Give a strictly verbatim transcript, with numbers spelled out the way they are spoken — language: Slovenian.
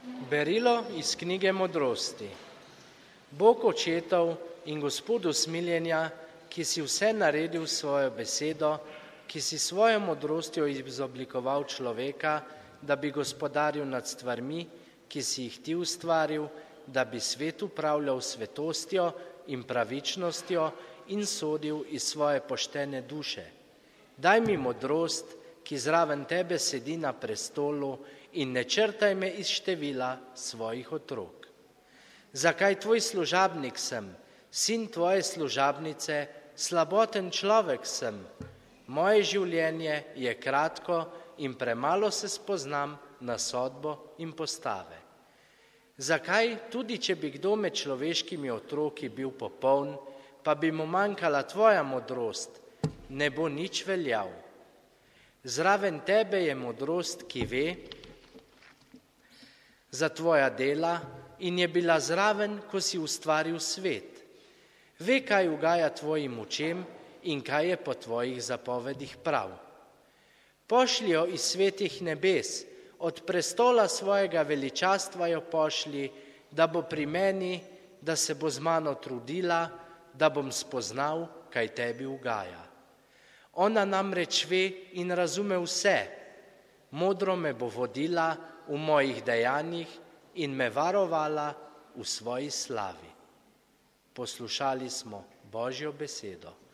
Berilo iz knjige Modrosti. Bog očetov in Gospod usmiljenja, ki si vse naredil s svojo besedo, ki si svojo modrostjo izoblikoval človeka, da bi gospodaril nad stvarmi, ki si jih ti ustvaril, da bi svet upravljal s svetostjo in pravičnostjo in sodil iz svoje poštene duše. Daj mi modrost, ki zraven tebe sedi na prestolu, in ne črtaj me iz števila svojih otrok. Zakaj tvoj služabnik sem, sin tvoje služabnice, slaboten človek sem? Moje življenje je kratko in premalo se spoznam na sodbo in postave. Zakaj, tudi če bi kdo med človeškimi otroki bil popoln, pa bi mu manjkala tvoja modrost, ne bo nič veljal. Zraven tebe je modrost, ki ve za tvoja dela in je bila zraven, ko si ustvaril svet. Ve, kaj ugaja tvojim očem in kaj je po tvojih zapovedih prav. Pošlji jo iz svetih nebes, od prestola svojega veličastva jo pošlji, da bo pri meni, da se bo z mano trudila, da bom spoznal, kaj tebi ugaja. Ona namreč ve in razume vse, modro me bo vodila v mojih dejanjih in me varovala v svoji slavi. Poslušali smo Božjo besedo.